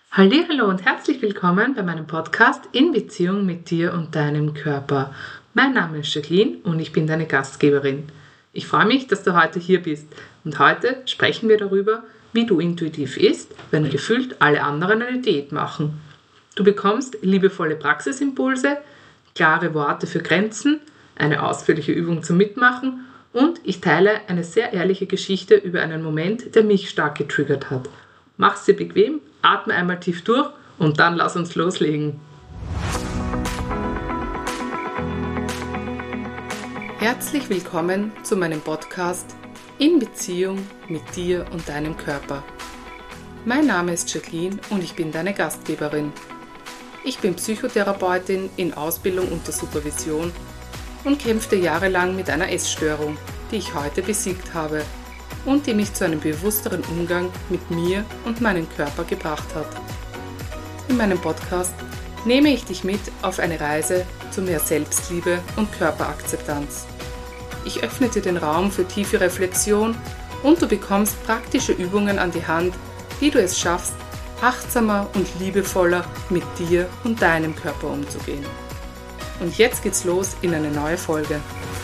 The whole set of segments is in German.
Hallihallo und herzlich willkommen bei meinem Podcast In Beziehung mit dir und deinem Körper. Mein Name ist Jacqueline und ich bin deine Gastgeberin. Ich freue mich, dass du heute hier bist und heute sprechen wir darüber, wie du intuitiv isst, wenn gefühlt alle anderen eine Diät machen. Du bekommst liebevolle Praxisimpulse, klare Worte für Grenzen, eine ausführliche Übung zum Mitmachen und ich teile eine sehr ehrliche Geschichte über einen Moment, der mich stark getriggert hat. Mach's dir bequem, atme einmal tief durch und dann lass uns loslegen. Herzlich willkommen zu meinem Podcast In Beziehung mit dir und deinem Körper. Mein Name ist Jacqueline und ich bin deine Gastgeberin. Ich bin Psychotherapeutin in Ausbildung unter Supervision und kämpfte jahrelang mit einer Essstörung, die ich heute besiegt habe und die mich zu einem bewussteren Umgang mit mir und meinem Körper gebracht hat. In meinem Podcast nehme ich dich mit auf eine Reise zu mehr Selbstliebe und Körperakzeptanz. Ich öffne dir den Raum für tiefe Reflexion und du bekommst praktische Übungen an die Hand, wie du es schaffst, achtsamer und liebevoller mit dir und deinem Körper umzugehen. Und jetzt geht's los in eine neue Folge.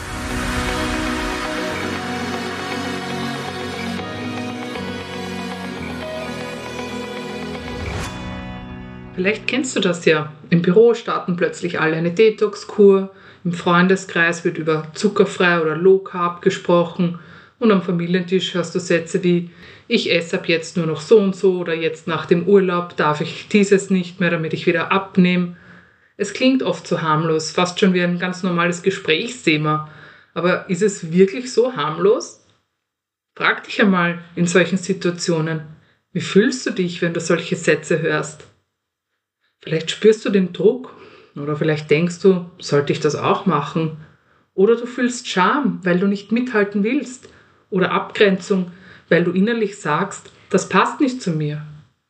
Vielleicht kennst du das ja. Im Büro starten plötzlich alle eine Detox-Kur, im Freundeskreis wird über zuckerfrei oder Low Carb gesprochen und am Familientisch hörst du Sätze wie ich esse ab jetzt nur noch so und so oder jetzt nach dem Urlaub darf ich dieses nicht mehr, damit ich wieder abnehme. Es klingt oft so harmlos, fast schon wie ein ganz normales Gesprächsthema. Aber ist es wirklich so harmlos? Frag dich einmal in solchen Situationen, wie fühlst du dich, wenn du solche Sätze hörst? Vielleicht spürst du den Druck oder vielleicht denkst du, sollte ich das auch machen? Oder du fühlst Scham, weil du nicht mithalten willst oder Abgrenzung, weil du innerlich sagst, das passt nicht zu mir.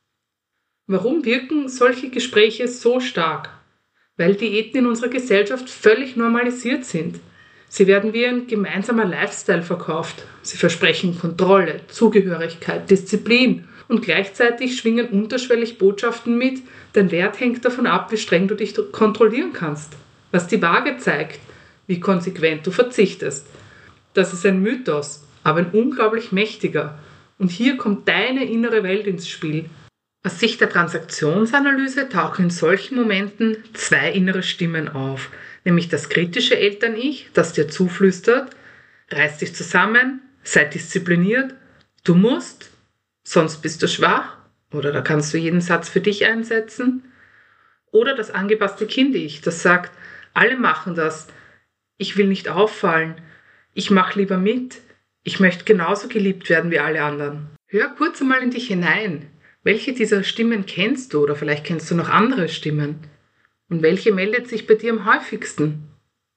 Warum wirken solche Gespräche so stark? Weil Diäten in unserer Gesellschaft völlig normalisiert sind. Sie werden wie ein gemeinsamer Lifestyle verkauft. Sie versprechen Kontrolle, Zugehörigkeit, Disziplin und gleichzeitig schwingen unterschwellig Botschaften mit, dein Wert hängt davon ab, wie streng du dich kontrollieren kannst, was die Waage zeigt, wie konsequent du verzichtest. Das ist ein Mythos, aber ein unglaublich mächtiger. Und hier kommt deine innere Welt ins Spiel. Aus Sicht der Transaktionsanalyse tauchen in solchen Momenten zwei innere Stimmen auf, nämlich das kritische Eltern-Ich, das dir zuflüstert, reiß dich zusammen, sei diszipliniert, du musst, sonst bist du schwach, oder da kannst du jeden Satz für dich einsetzen, oder das angepasste Kind-Ich, das sagt, alle machen das, ich will nicht auffallen, ich mache lieber mit, ich möchte genauso geliebt werden wie alle anderen. Hör kurz einmal in dich hinein. Welche dieser Stimmen kennst du oder vielleicht kennst du noch andere Stimmen? Und welche meldet sich bei dir am häufigsten?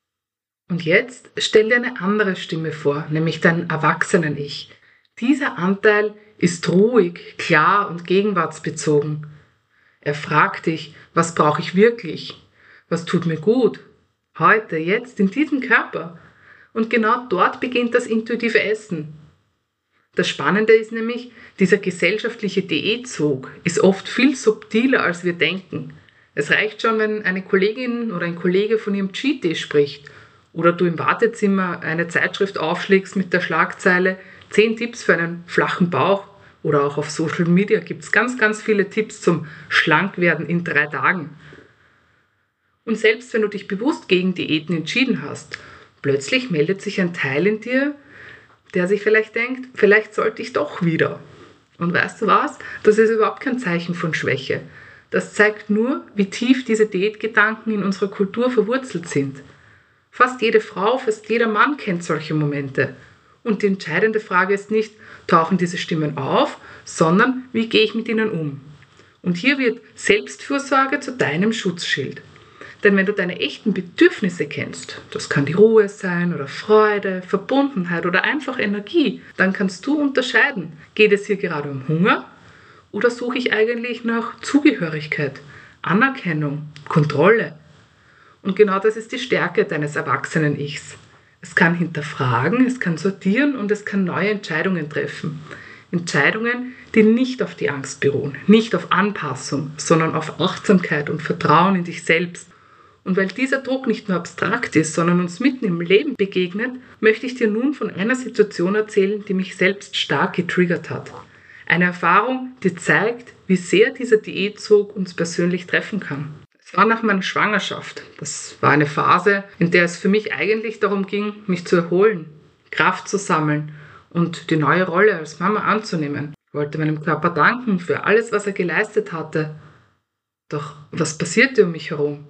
Und jetzt stell dir eine andere Stimme vor, nämlich dein Erwachsenen-Ich. Dieser Anteil ist ruhig, klar und gegenwartsbezogen. Er fragt dich, was brauche ich wirklich? Was tut mir gut? Heute, jetzt, in diesem Körper. Und genau dort beginnt das intuitive Essen. Das Spannende ist nämlich, dieser gesellschaftliche Diätzug ist oft viel subtiler, als wir denken. Es reicht schon, wenn eine Kollegin oder ein Kollege von ihrem Cheat Day spricht oder du im Wartezimmer eine Zeitschrift aufschlägst mit der Schlagzeile 10 Tipps für einen flachen Bauch oder auch auf Social Media gibt es ganz, ganz viele Tipps zum Schlankwerden in 3 Tagen. Und selbst wenn du dich bewusst gegen Diäten entschieden hast, plötzlich meldet sich ein Teil in dir, der sich vielleicht denkt, vielleicht sollte ich doch wieder. Und weißt du was? Das ist überhaupt kein Zeichen von Schwäche. Das zeigt nur, wie tief diese Diätgedanken in unserer Kultur verwurzelt sind. Fast jede Frau, fast jeder Mann kennt solche Momente. Und die entscheidende Frage ist nicht, tauchen diese Stimmen auf, sondern wie gehe ich mit ihnen um? Und hier wird Selbstfürsorge zu deinem Schutzschild. Denn wenn du deine echten Bedürfnisse kennst, das kann die Ruhe sein oder Freude, Verbundenheit oder einfach Energie, dann kannst du unterscheiden, geht es hier gerade um Hunger oder suche ich eigentlich nach Zugehörigkeit, Anerkennung, Kontrolle. Und genau das ist die Stärke deines Erwachsenen-Ichs. Es kann hinterfragen, es kann sortieren und es kann neue Entscheidungen treffen. Entscheidungen, die nicht auf die Angst beruhen, nicht auf Anpassung, sondern auf Achtsamkeit und Vertrauen in dich selbst. Und weil dieser Druck nicht nur abstrakt ist, sondern uns mitten im Leben begegnet, möchte ich dir nun von einer Situation erzählen, die mich selbst stark getriggert hat. Eine Erfahrung, die zeigt, wie sehr dieser Diätsog uns persönlich treffen kann. Es war nach meiner Schwangerschaft. Das war eine Phase, in der es für mich eigentlich darum ging, mich zu erholen, Kraft zu sammeln und die neue Rolle als Mama anzunehmen. Ich wollte meinem Körper danken für alles, was er geleistet hatte. Doch was passierte um mich herum?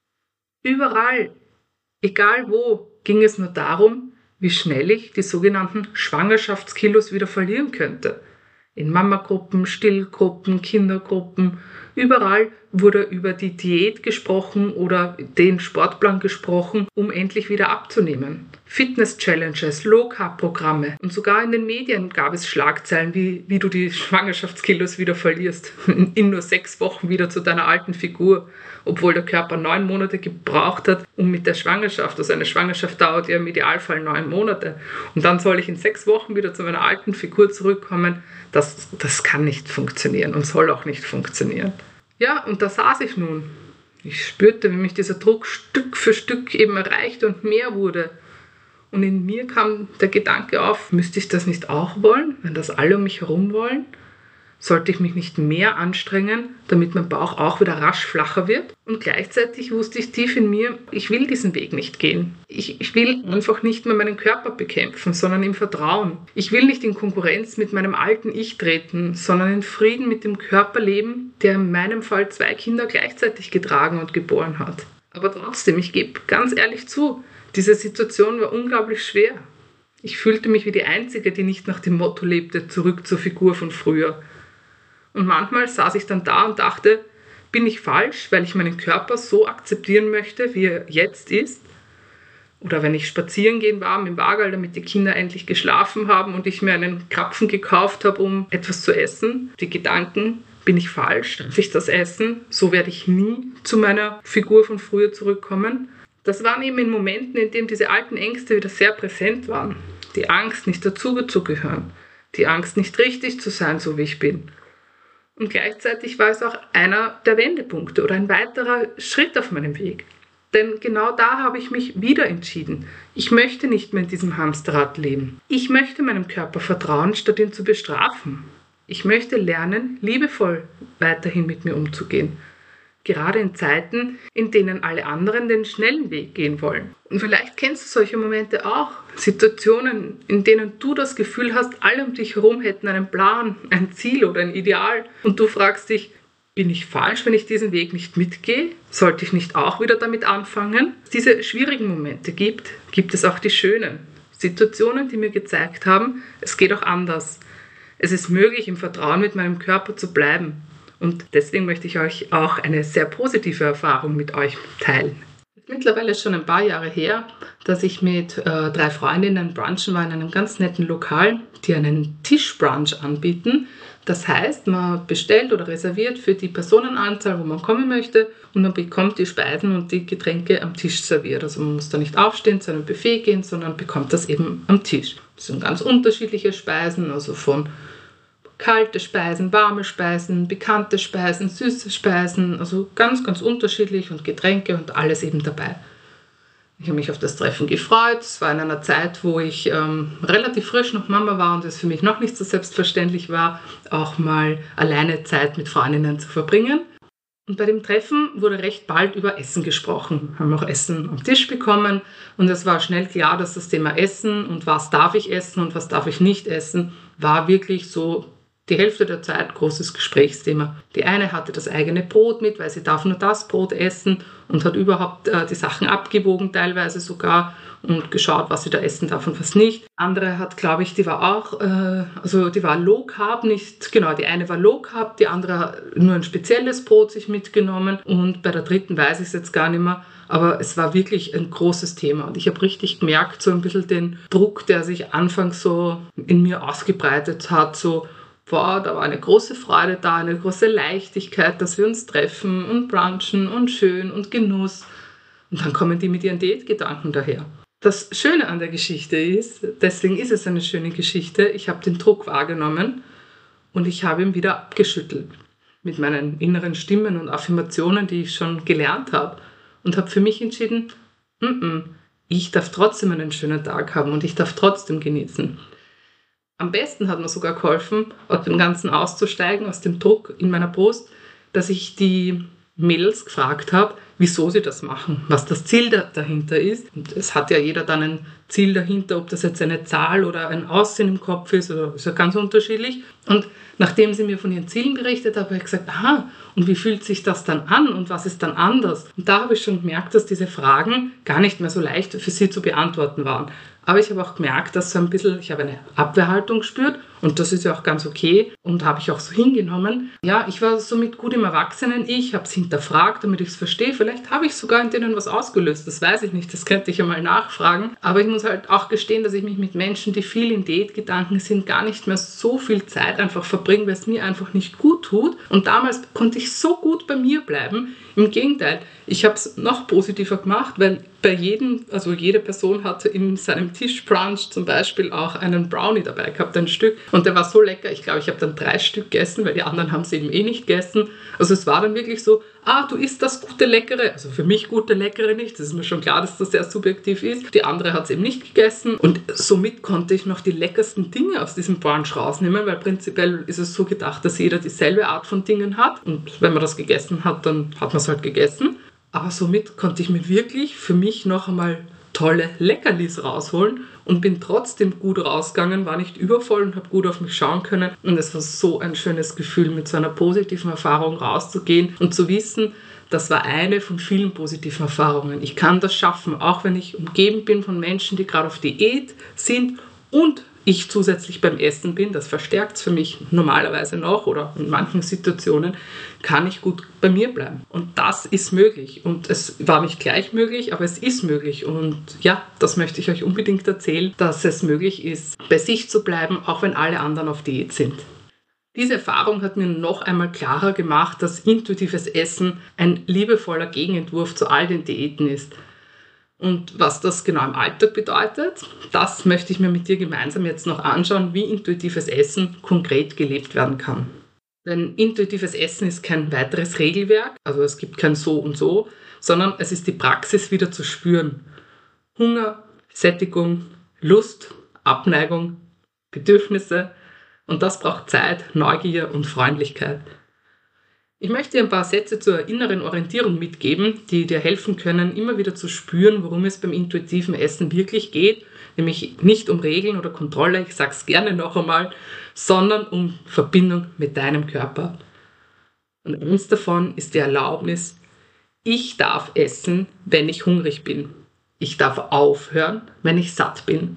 Überall, egal wo, ging es nur darum, wie schnell ich die sogenannten Schwangerschaftskilos wieder verlieren könnte. In Mamagruppen, Stillgruppen, Kindergruppen, überall wurde über die Diät gesprochen oder den Sportplan gesprochen, um endlich wieder abzunehmen. Fitness-Challenges, Low-Carb-Programme und sogar in den Medien gab es Schlagzeilen, wie du die Schwangerschaftskilos wieder verlierst. In nur 6 Wochen wieder zu deiner alten Figur, obwohl der Körper 9 Monate gebraucht hat, um mit der Schwangerschaft, also eine Schwangerschaft dauert ja im Idealfall 9 Monate und dann soll ich in 6 Wochen wieder zu meiner alten Figur zurückkommen. Das kann nicht funktionieren und soll auch nicht funktionieren. Ja, und da saß ich nun. Ich spürte, wie mich dieser Druck Stück für Stück eben erreichte und mehr wurde. Und in mir kam der Gedanke auf, müsste ich das nicht auch wollen, wenn das alle um mich herum wollen? Sollte ich mich nicht mehr anstrengen, damit mein Bauch auch wieder rasch flacher wird? Und gleichzeitig wusste ich tief in mir, ich will diesen Weg nicht gehen. Ich will einfach nicht mehr meinen Körper bekämpfen, sondern im Vertrauen. Ich will nicht in Konkurrenz mit meinem alten Ich treten, sondern in Frieden mit dem Körper leben, der in meinem Fall 2 Kinder gleichzeitig getragen und geboren hat. Aber trotzdem, ich gebe ganz ehrlich zu, diese Situation war unglaublich schwer. Ich fühlte mich wie die Einzige, die nicht nach dem Motto lebte, zurück zur Figur von früher. Und manchmal saß ich dann da und dachte, bin ich falsch, weil ich meinen Körper so akzeptieren möchte, wie er jetzt ist? Oder wenn ich spazieren gehen war mit dem Wagerl, damit die Kinder endlich geschlafen haben und ich mir einen Krapfen gekauft habe, um etwas zu essen. Die Gedanken, bin ich falsch? Darf ich das essen? So werde ich nie zu meiner Figur von früher zurückkommen. Das waren eben in Momenten, in denen diese alten Ängste wieder sehr präsent waren. Die Angst, nicht dazugehören. Die Angst, nicht richtig zu sein, so wie ich bin. Und gleichzeitig war es auch einer der Wendepunkte oder ein weiterer Schritt auf meinem Weg. Denn genau da habe ich mich wieder entschieden. Ich möchte nicht mehr in diesem Hamsterrad leben. Ich möchte meinem Körper vertrauen, statt ihn zu bestrafen. Ich möchte lernen, liebevoll weiterhin mit mir umzugehen. Gerade in Zeiten, in denen alle anderen den schnellen Weg gehen wollen. Und vielleicht kennst du solche Momente auch. Situationen, in denen du das Gefühl hast, alle um dich herum hätten einen Plan, ein Ziel oder ein Ideal. Und du fragst dich, bin ich falsch, wenn ich diesen Weg nicht mitgehe? Sollte ich nicht auch wieder damit anfangen? Diese schwierigen Momente gibt es auch die schönen. Situationen, die mir gezeigt haben, es geht auch anders. Es ist möglich, im Vertrauen mit meinem Körper zu bleiben. Und deswegen möchte ich euch auch eine sehr positive Erfahrung mit euch teilen. Mittlerweile ist schon ein paar Jahre her, dass ich mit 3 Freundinnen brunchen war in einem ganz netten Lokal, die einen Tischbrunch anbieten. Das heißt, man bestellt oder reserviert für die Personenanzahl, wo man kommen möchte, und man bekommt die Speisen und die Getränke am Tisch serviert. Also man muss da nicht aufstehen, zu einem Buffet gehen, sondern bekommt das eben am Tisch. Das sind ganz unterschiedliche Speisen, also von kalte Speisen, warme Speisen, bekannte Speisen, süße Speisen, also ganz, ganz unterschiedlich und Getränke und alles eben dabei. Ich habe mich auf das Treffen gefreut. Es war in einer Zeit, wo ich relativ frisch noch Mama war und es für mich noch nicht so selbstverständlich war, auch mal alleine Zeit mit Freundinnen zu verbringen. Und bei dem Treffen wurde recht bald über Essen gesprochen. Wir haben auch Essen am Tisch bekommen und es war schnell klar, dass das Thema Essen und was darf ich essen und was darf ich nicht essen, war wirklich so die Hälfte der Zeit großes Gesprächsthema. Die eine hatte das eigene Brot mit, weil sie darf nur das Brot essen und hat überhaupt die Sachen abgewogen teilweise sogar und geschaut, was sie da essen darf und was nicht. Andere hat, glaube ich, die war auch, die war Low Carb, nicht, genau, die eine war Low Carb, die andere nur ein spezielles Brot sich mitgenommen und bei der dritten weiß ich es jetzt gar nicht mehr. Aber es war wirklich ein großes Thema und ich habe richtig gemerkt, so ein bisschen den Druck, der sich anfangs so in mir ausgebreitet hat, so da war eine große Freude da, eine große Leichtigkeit, dass wir uns treffen und brunchen und schön und Genuss. Und dann kommen die mit ihren Diätgedanken daher. Das Schöne an der Geschichte ist, deswegen ist es eine schöne Geschichte, ich habe den Druck wahrgenommen und ich habe ihn wieder abgeschüttelt mit meinen inneren Stimmen und Affirmationen, die ich schon gelernt habe, und habe für mich entschieden, ich darf trotzdem einen schönen Tag haben und ich darf trotzdem genießen. Am besten hat mir sogar geholfen, aus dem Ganzen auszusteigen, aus dem Druck in meiner Brust, dass ich die Mädels gefragt habe, wieso sie das machen, was das Ziel dahinter ist. Und es hat ja jeder dann ein Ziel dahinter, ob das jetzt eine Zahl oder ein Aussehen im Kopf ist, oder ist ja ganz unterschiedlich. Und nachdem sie mir von ihren Zielen berichtet haben, habe ich gesagt, aha, und wie fühlt sich das dann an und was ist dann anders? Und da habe ich schon gemerkt, dass diese Fragen gar nicht mehr so leicht für sie zu beantworten waren. Aber ich habe auch gemerkt, dass ich habe eine Abwehrhaltung gespürt, und das ist ja auch ganz okay und habe ich auch so hingenommen. Ja, ich war somit gut im Erwachsenen-Ich, habe es hinterfragt, damit ich es verstehe. Vielleicht habe ich sogar in denen was ausgelöst, das weiß ich nicht, das könnte ich ja mal nachfragen. Aber ich muss halt auch gestehen, dass ich mich mit Menschen, die viel in Diätgedanken sind, gar nicht mehr so viel Zeit einfach verbringe, weil es mir einfach nicht gut tut. Und damals konnte ich so gut bei mir bleiben. Im Gegenteil, ich habe es noch positiver gemacht, weil bei jede Person hatte in seinem Tischbrunch zum Beispiel auch einen Brownie dabei gehabt, ein Stück. Und der war so lecker, ich glaube, ich habe dann 3 Stück gegessen, weil die anderen haben sie eben eh nicht gegessen. Also es war dann wirklich so, du isst das gute Leckere. Also für mich gute Leckere nicht, das ist mir schon klar, dass das sehr subjektiv ist. Die andere hat es eben nicht gegessen. Und somit konnte ich noch die leckersten Dinge aus diesem Brunch rausnehmen, weil prinzipiell ist es so gedacht, dass jeder dieselbe Art von Dingen hat. Und wenn man das gegessen hat, dann hat man es halt gegessen. Aber somit konnte ich mir wirklich für mich noch einmal tolle Leckerlis rausholen und bin trotzdem gut rausgegangen, war nicht übervoll und habe gut auf mich schauen können. Und es war so ein schönes Gefühl, mit so einer positiven Erfahrung rauszugehen und zu wissen, das war eine von vielen positiven Erfahrungen. Ich kann das schaffen, auch wenn ich umgeben bin von Menschen, die gerade auf Diät sind und ich zusätzlich beim Essen bin, das verstärkt es für mich normalerweise noch, oder in manchen Situationen kann ich gut bei mir bleiben. Und das ist möglich. Und es war nicht gleich möglich, aber es ist möglich. Und ja, das möchte ich euch unbedingt erzählen, dass es möglich ist, bei sich zu bleiben, auch wenn alle anderen auf Diät sind. Diese Erfahrung hat mir noch einmal klarer gemacht, dass intuitives Essen ein liebevoller Gegenentwurf zu all den Diäten ist. Und was das genau im Alltag bedeutet, das möchte ich mir mit dir gemeinsam jetzt noch anschauen, wie intuitives Essen konkret gelebt werden kann. Denn intuitives Essen ist kein weiteres Regelwerk, also es gibt kein So und So, sondern es ist die Praxis wieder zu spüren. Hunger, Sättigung, Lust, Abneigung, Bedürfnisse, und das braucht Zeit, Neugier und Freundlichkeit. Ich möchte dir ein paar Sätze zur inneren Orientierung mitgeben, die dir helfen können, immer wieder zu spüren, worum es beim intuitiven Essen wirklich geht. Nämlich nicht um Regeln oder Kontrolle, ich sage es gerne noch einmal, sondern um Verbindung mit deinem Körper. Und eins davon ist die Erlaubnis, ich darf essen, wenn ich hungrig bin. Ich darf aufhören, wenn ich satt bin.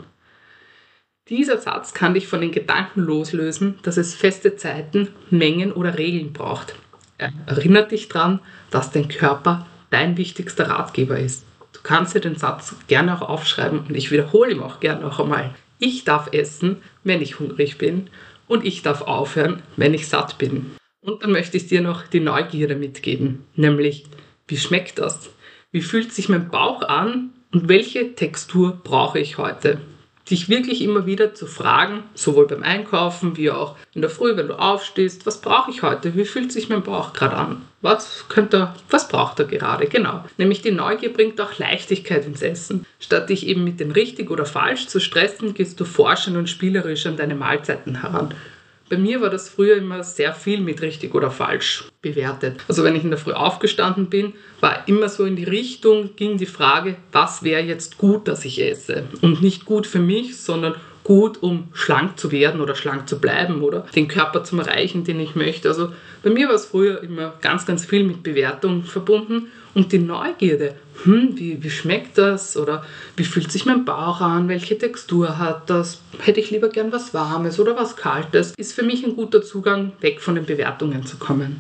Dieser Satz kann dich von den Gedanken loslösen, dass es feste Zeiten, Mengen oder Regeln braucht. Erinnert dich daran, dass dein Körper dein wichtigster Ratgeber ist. Du kannst dir den Satz gerne auch aufschreiben und ich wiederhole ihn auch gerne noch einmal. Ich darf essen, wenn ich hungrig bin, und ich darf aufhören, wenn ich satt bin. Und dann möchte ich dir noch die Neugierde mitgeben, nämlich, wie schmeckt das? Wie fühlt sich mein Bauch an und welche Textur brauche ich heute? Dich wirklich immer wieder zu fragen, sowohl beim Einkaufen wie auch in der Früh, wenn du aufstehst, was brauche ich heute? Wie fühlt sich mein Bauch gerade an? Was braucht er gerade? Genau. Nämlich die Neugier bringt auch Leichtigkeit ins Essen. Statt dich eben mit dem richtig oder falsch zu stressen, gehst du forschend und spielerisch an deine Mahlzeiten heran. Bei mir war das früher immer sehr viel mit richtig oder falsch bewertet. Also wenn ich in der Früh aufgestanden bin, war immer so in die Richtung, ging die Frage, was wäre jetzt gut, dass ich esse? Und nicht gut für mich, sondern gut, um schlank zu werden oder schlank zu bleiben oder den Körper zu erreichen, den ich möchte. Also bei mir war es früher immer ganz, ganz viel mit Bewertung verbunden. Und die Neugierde, wie schmeckt das oder wie fühlt sich mein Bauch an, welche Textur hat das, hätte ich lieber gern was Warmes oder was Kaltes, ist für mich ein guter Zugang, weg von den Bewertungen zu kommen.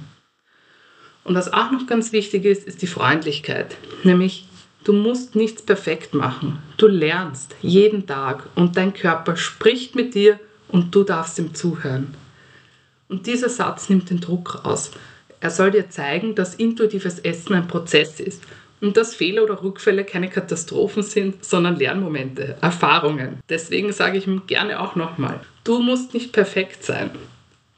Und was auch noch ganz wichtig ist, ist die Freundlichkeit, nämlich du musst nichts perfekt machen, du lernst jeden Tag und dein Körper spricht mit dir und du darfst ihm zuhören. Und dieser Satz nimmt den Druck raus. Er soll dir zeigen, dass intuitives Essen ein Prozess ist und dass Fehler oder Rückfälle keine Katastrophen sind, sondern Lernmomente, Erfahrungen. Deswegen sage ich ihm gerne auch nochmal, du musst nicht perfekt sein.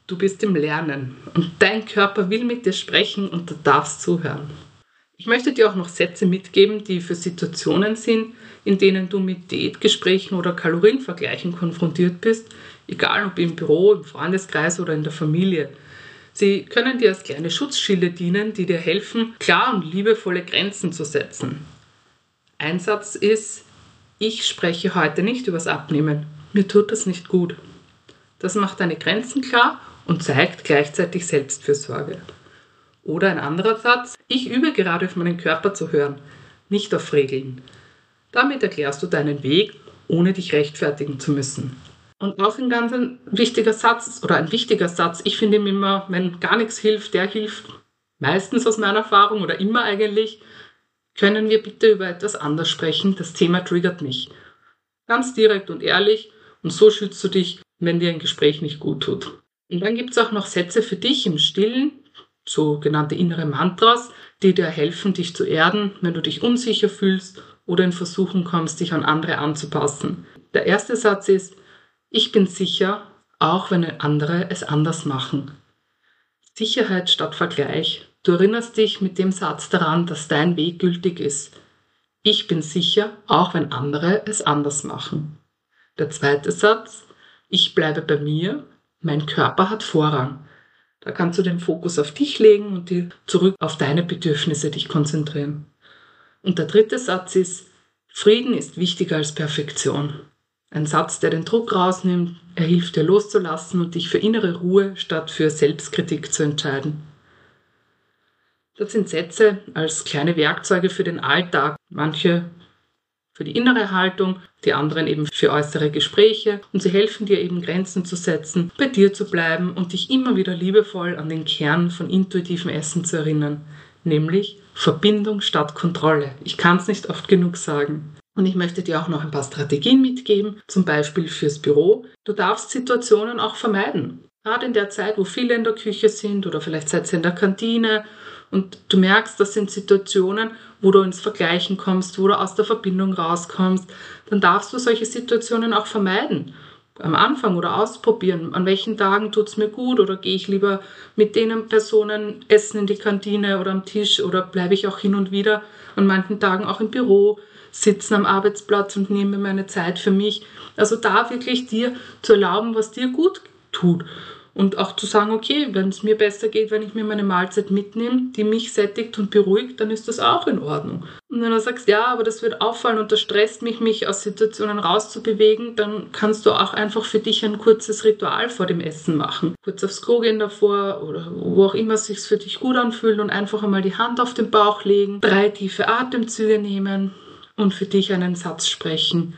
Du bist im Lernen und dein Körper will mit dir sprechen und du darfst zuhören. Ich möchte dir auch noch Sätze mitgeben, die für Situationen sind, in denen du mit Diätgesprächen oder Kalorienvergleichen konfrontiert bist, egal ob im Büro, im Freundeskreis oder in der Familie. Sie können dir als kleine Schutzschilde dienen, die dir helfen, klar und liebevolle Grenzen zu setzen. Ein Satz ist: Ich spreche heute nicht übers Abnehmen. Mir tut das nicht gut. Das macht deine Grenzen klar und zeigt gleichzeitig Selbstfürsorge. Oder ein anderer Satz: Ich übe gerade auf meinen Körper zu hören, nicht auf Regeln. Damit erklärst du deinen Weg, ohne dich rechtfertigen zu müssen. Und auch ein ganz wichtiger Satz, ich finde immer, wenn gar nichts hilft, der hilft meistens aus meiner Erfahrung oder immer eigentlich: Können wir bitte über etwas anders sprechen? Das Thema triggert mich. Ganz direkt und ehrlich, und so schützt du dich, wenn dir ein Gespräch nicht gut tut. Und dann gibt es auch noch Sätze für dich im Stillen, sogenannte innere Mantras, die dir helfen, dich zu erden, wenn du dich unsicher fühlst oder in Versuchung kommst, dich an andere anzupassen. Der erste Satz ist: Ich bin sicher, auch wenn andere es anders machen. Sicherheit statt Vergleich. Du erinnerst dich mit dem Satz daran, dass dein Weg gültig ist. Ich bin sicher, auch wenn andere es anders machen. Der zweite Satz: Ich bleibe bei mir, mein Körper hat Vorrang. Da kannst du den Fokus auf dich legen und dir zurück auf deine Bedürfnisse dich konzentrieren. Und der dritte Satz ist: Frieden ist wichtiger als Perfektion. Ein Satz, der den Druck rausnimmt, er hilft dir loszulassen und dich für innere Ruhe statt für Selbstkritik zu entscheiden. Das sind Sätze als kleine Werkzeuge für den Alltag, manche für die innere Haltung, die anderen eben für äußere Gespräche, und sie helfen dir eben Grenzen zu setzen, bei dir zu bleiben und dich immer wieder liebevoll an den Kern von intuitivem Essen zu erinnern, nämlich Verbindung statt Kontrolle. Ich kann es nicht oft genug sagen. Und ich möchte dir auch noch ein paar Strategien mitgeben, zum Beispiel fürs Büro. Du darfst Situationen auch vermeiden. Gerade in der Zeit, wo viele in der Küche sind oder vielleicht seid ihr in der Kantine und du merkst, das sind Situationen, wo du ins Vergleichen kommst, wo du aus der Verbindung rauskommst, dann darfst du solche Situationen auch vermeiden. Am Anfang oder ausprobieren, an welchen Tagen tut es mir gut oder gehe ich lieber mit den Personen essen in die Kantine oder am Tisch oder bleibe ich auch hin und wieder an manchen Tagen auch im Büro sitzen am Arbeitsplatz und nehme meine Zeit für mich. Also da wirklich dir zu erlauben, was dir gut tut. Und auch zu sagen, okay, wenn es mir besser geht, wenn ich mir meine Mahlzeit mitnehme, die mich sättigt und beruhigt, dann ist das auch in Ordnung. Und wenn du sagst, ja, aber das wird auffallen und das stresst mich aus Situationen rauszubewegen, dann kannst du auch einfach für dich ein kurzes Ritual vor dem Essen machen. Kurz aufs Klo gehen davor oder wo auch immer es sich für dich gut anfühlt und einfach einmal die Hand auf den Bauch legen, 3 tiefe Atemzüge nehmen und für dich einen Satz sprechen.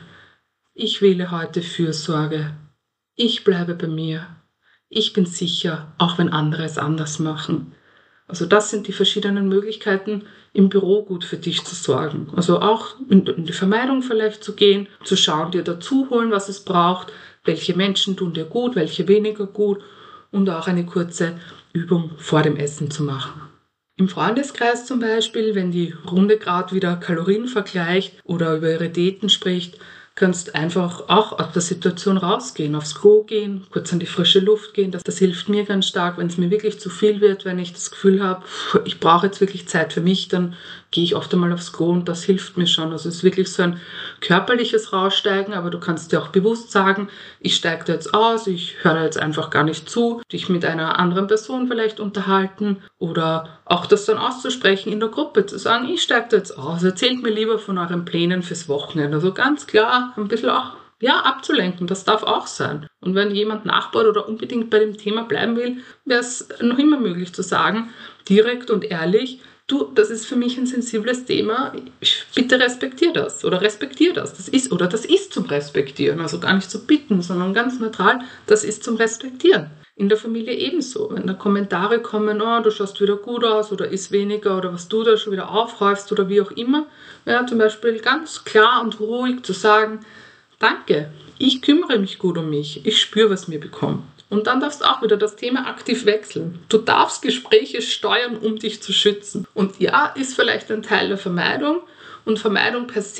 Ich wähle heute Fürsorge. Ich bleibe bei mir. Ich bin sicher, auch wenn andere es anders machen. Also das sind die verschiedenen Möglichkeiten, im Büro gut für dich zu sorgen. Also auch in die Vermeidung vielleicht zu gehen, zu schauen, dir dazu holen, was es braucht, welche Menschen tun dir gut, welche weniger gut, und auch eine kurze Übung vor dem Essen zu machen. Im Freundeskreis zum Beispiel, wenn die Runde gerade wieder Kalorien vergleicht oder über ihre Diäten spricht, kannst einfach auch aus der Situation rausgehen, aufs Klo gehen, kurz an die frische Luft gehen. Das hilft mir ganz stark, wenn es mir wirklich zu viel wird, wenn ich das Gefühl habe, ich brauche jetzt wirklich Zeit für mich, dann gehe ich oft einmal aufs Klo und das hilft mir schon. Also es ist wirklich so ein körperliches Raussteigen, aber du kannst dir auch bewusst sagen, ich steige da jetzt aus, ich höre da jetzt einfach gar nicht zu, dich mit einer anderen Person vielleicht unterhalten oder auch das dann auszusprechen in der Gruppe, zu sagen, ich steige da jetzt aus, erzählt mir lieber von euren Plänen fürs Wochenende. Also ganz klar, ein bisschen auch abzulenken, das darf auch sein. Und wenn jemand nachbaut oder unbedingt bei dem Thema bleiben will, wäre es noch immer möglich zu sagen, direkt und ehrlich, du, das ist für mich ein sensibles Thema, bitte respektier das oder respektier das. Das ist zum Respektieren, also gar nicht zu bitten, sondern ganz neutral, das ist zum Respektieren. In der Familie ebenso. Wenn da Kommentare kommen, oh, du schaust wieder gut aus oder isst weniger oder was du da schon wieder aufhäufst oder wie auch immer, ja, zum Beispiel ganz klar und ruhig zu sagen, danke, ich kümmere mich gut um mich, ich spüre, was mir bekommt. Und dann darfst du auch wieder das Thema aktiv wechseln. Du darfst Gespräche steuern, um dich zu schützen. Und ja, ist vielleicht ein Teil der Vermeidung. Und Vermeidung per se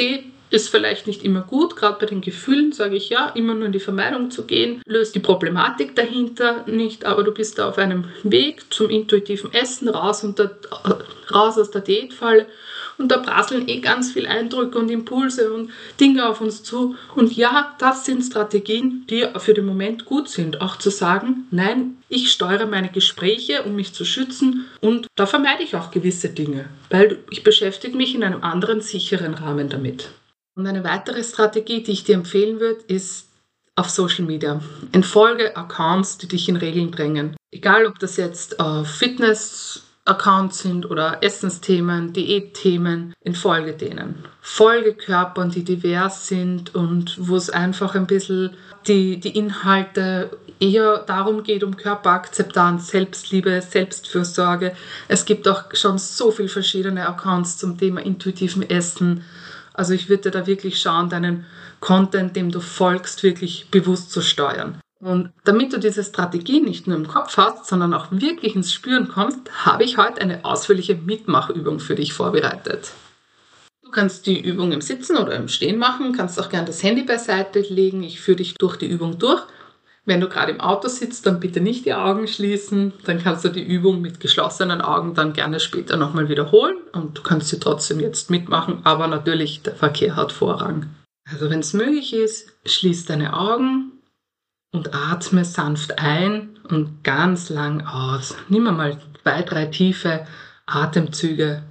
Ist vielleicht nicht immer gut, gerade bei den Gefühlen sage ich ja, immer nur in die Vermeidung zu gehen, löst die Problematik dahinter nicht, aber du bist da auf einem Weg zum intuitiven Essen, raus aus der Diätfalle und da prasseln ganz viele Eindrücke und Impulse und Dinge auf uns zu. Und ja, das sind Strategien, die für den Moment gut sind. Auch zu sagen, nein, ich steuere meine Gespräche, um mich zu schützen und da vermeide ich auch gewisse Dinge, weil ich beschäftige mich in einem anderen, sicheren Rahmen damit. Und eine weitere Strategie, die ich dir empfehlen würde, ist auf Social Media. Entfolge Accounts, die dich in Regeln bringen. Egal, ob das jetzt Fitness-Accounts sind oder Essensthemen, Diätthemen, entfolge denen. Folge Körpern, die divers sind und wo es einfach ein bisschen die Inhalte eher darum geht, um Körperakzeptanz, Selbstliebe, Selbstfürsorge. Es gibt auch schon so viele verschiedene Accounts zum Thema intuitiven Essen. Also ich würde da wirklich schauen, deinen Content, dem du folgst, wirklich bewusst zu steuern. Und damit du diese Strategie nicht nur im Kopf hast, sondern auch wirklich ins Spüren kommst, habe ich heute eine ausführliche Mitmachübung für dich vorbereitet. Du kannst die Übung im Sitzen oder im Stehen machen, kannst auch gerne das Handy beiseite legen. Ich führe dich durch die Übung durch. Wenn du gerade im Auto sitzt, dann bitte nicht die Augen schließen. Dann kannst du die Übung mit geschlossenen Augen dann gerne später nochmal wiederholen. Und du kannst sie trotzdem jetzt mitmachen, aber natürlich der Verkehr hat Vorrang. Also wenn es möglich ist, schließ deine Augen und atme sanft ein und ganz lang aus. Nimm mal 2, 3 tiefe Atemzüge.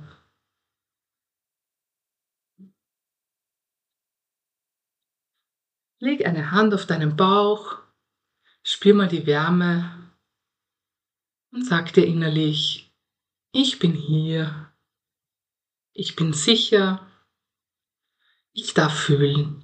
Leg eine Hand auf deinen Bauch, spür mal die Wärme und sag dir innerlich, ich bin hier, ich bin sicher, ich darf fühlen.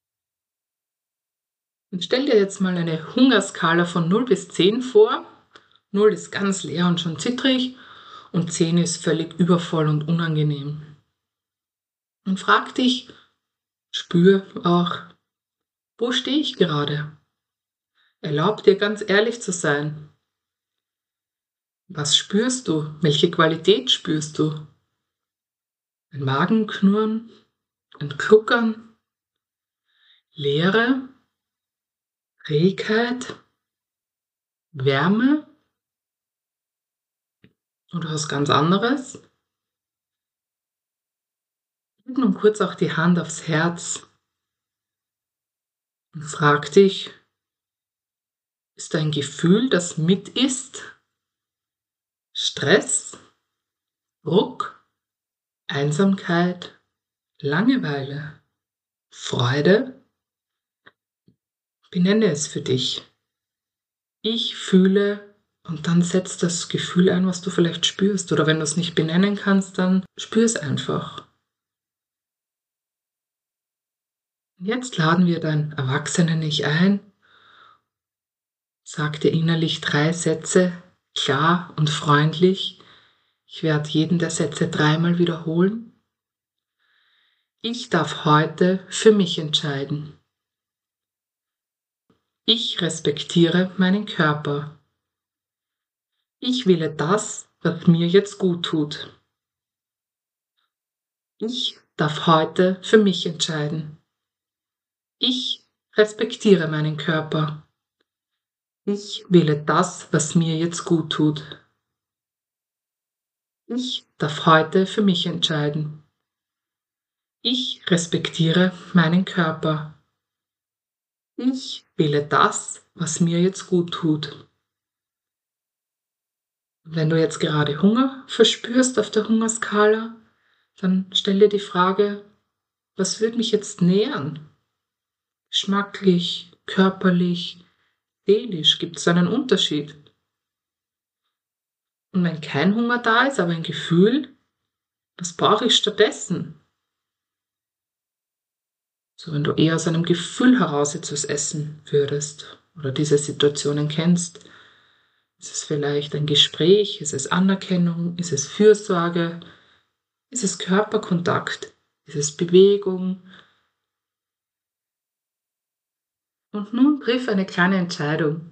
Und stell dir jetzt mal eine Hungerskala von 0 bis 10 vor. 0 ist ganz leer und schon zittrig und 10 ist völlig übervoll und unangenehm. Und frag dich, spür auch, wo stehe ich gerade? Erlaub dir ganz ehrlich zu sein. Was spürst du? Welche Qualität spürst du? Ein Magenknurren? Ein Gluckern? Leere? Trägheit? Wärme? Oder was ganz anderes? Leg nun kurz auch die Hand aufs Herz und frag dich, ist ein Gefühl, das mit ist? Stress? Druck? Einsamkeit? Langeweile? Freude? Benenne es für dich. Ich fühle und dann setzt das Gefühl ein, was du vielleicht spürst. Oder wenn du es nicht benennen kannst, dann spür es einfach. Jetzt laden wir dein Erwachsenen-Ich ein. Sag dir innerlich 3 Sätze, klar und freundlich. Ich werde jeden der Sätze 3-mal wiederholen. Ich darf heute für mich entscheiden. Ich respektiere meinen Körper. Ich wähle das, was mir jetzt gut tut. Ich darf heute für mich entscheiden. Ich respektiere meinen Körper. Ich wähle das, was mir jetzt gut tut. Ich darf heute für mich entscheiden. Ich respektiere meinen Körper. Ich wähle das, was mir jetzt gut tut. Wenn du jetzt gerade Hunger verspürst auf der Hungerskala, dann stell dir die Frage, was würde mich jetzt nähern? Geschmacklich, körperlich, seelisch, gibt es einen Unterschied? Und wenn kein Hunger da ist, aber ein Gefühl, was brauche ich stattdessen? So, wenn du eher aus einem Gefühl heraus etwas essen würdest oder diese Situationen kennst, ist es vielleicht ein Gespräch, ist es Anerkennung, ist es Fürsorge, ist es Körperkontakt, ist es Bewegung? Und nun triff eine kleine Entscheidung.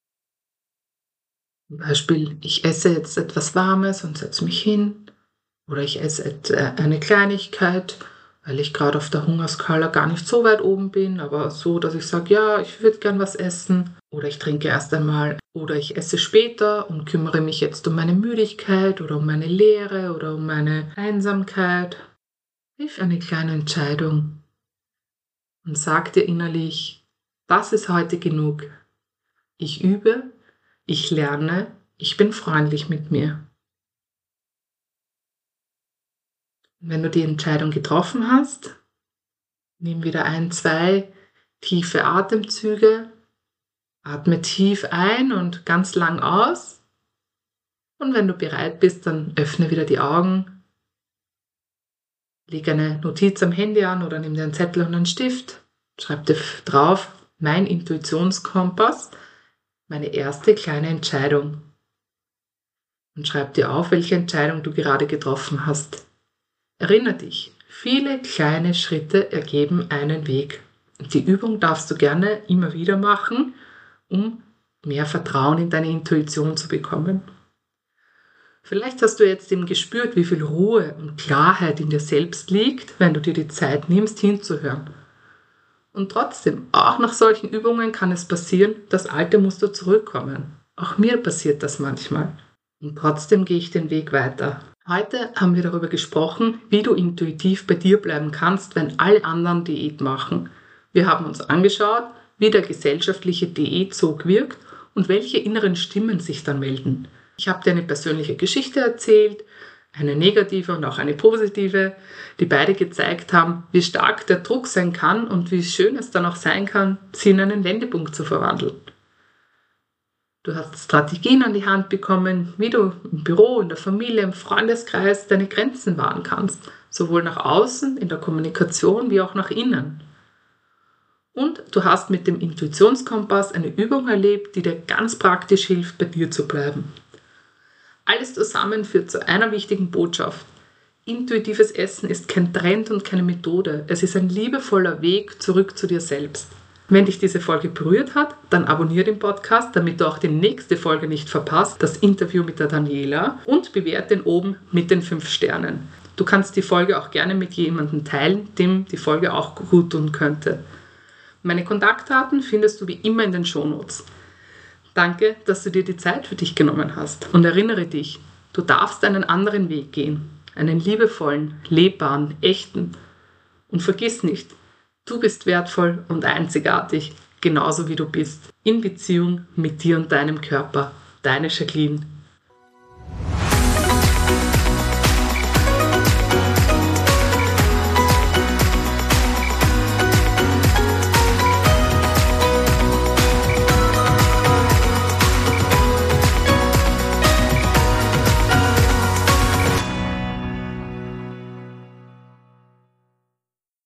Zum Beispiel, ich esse jetzt etwas Warmes und setze mich hin. Oder ich esse eine Kleinigkeit, weil ich gerade auf der Hungerskala gar nicht so weit oben bin, aber so, dass ich sage, ja, ich würde gern was essen. Oder ich trinke erst einmal. Oder ich esse später und kümmere mich jetzt um meine Müdigkeit oder um meine Leere oder um meine Einsamkeit. Triff eine kleine Entscheidung und sag dir innerlich, das ist heute genug. Ich übe, ich lerne, ich bin freundlich mit mir. Wenn du die Entscheidung getroffen hast, nimm wieder 1, 2 tiefe Atemzüge, atme tief ein und ganz lang aus. Und wenn du bereit bist, dann öffne wieder die Augen, leg eine Notiz am Handy an oder nimm dir einen Zettel und einen Stift, schreib dir drauf, mein Intuitionskompass, meine erste kleine Entscheidung. Und schreib dir auf, welche Entscheidung du gerade getroffen hast. Erinnere dich, viele kleine Schritte ergeben einen Weg. Und die Übung darfst du gerne immer wieder machen, um mehr Vertrauen in deine Intuition zu bekommen. Vielleicht hast du jetzt eben gespürt, wie viel Ruhe und Klarheit in dir selbst liegt, wenn du dir die Zeit nimmst, hinzuhören. Und trotzdem, auch nach solchen Übungen kann es passieren, dass alte Muster zurückkommen. Auch mir passiert das manchmal. Und trotzdem gehe ich den Weg weiter. Heute haben wir darüber gesprochen, wie du intuitiv bei dir bleiben kannst, wenn alle anderen Diät machen. Wir haben uns angeschaut, wie der gesellschaftliche Diätsog wirkt und welche inneren Stimmen sich dann melden. Ich habe dir eine persönliche Geschichte erzählt, eine negative und auch eine positive, die beide gezeigt haben, wie stark der Druck sein kann und wie schön es dann auch sein kann, sie in einen Wendepunkt zu verwandeln. Du hast Strategien an die Hand bekommen, wie du im Büro, in der Familie, im Freundeskreis deine Grenzen wahren kannst, sowohl nach außen, in der Kommunikation, wie auch nach innen. Und du hast mit dem Intuitionskompass eine Übung erlebt, die dir ganz praktisch hilft, bei dir zu bleiben. Alles zusammen führt zu einer wichtigen Botschaft. Intuitives Essen ist kein Trend und keine Methode. Es ist ein liebevoller Weg zurück zu dir selbst. Wenn dich diese Folge berührt hat, dann abonniere den Podcast, damit du auch die nächste Folge nicht verpasst, das Interview mit der Daniela, und bewerte den oben mit den 5 Sternen. Du kannst die Folge auch gerne mit jemandem teilen, dem die Folge auch gut tun könnte. Meine Kontaktdaten findest du wie immer in den Shownotes. Danke, dass du dir die Zeit für dich genommen hast. Und erinnere dich, du darfst einen anderen Weg gehen. Einen liebevollen, lebbaren, echten. Und vergiss nicht, du bist wertvoll und einzigartig, genauso wie du bist. In Beziehung mit dir und deinem Körper. Deine Jacqueline.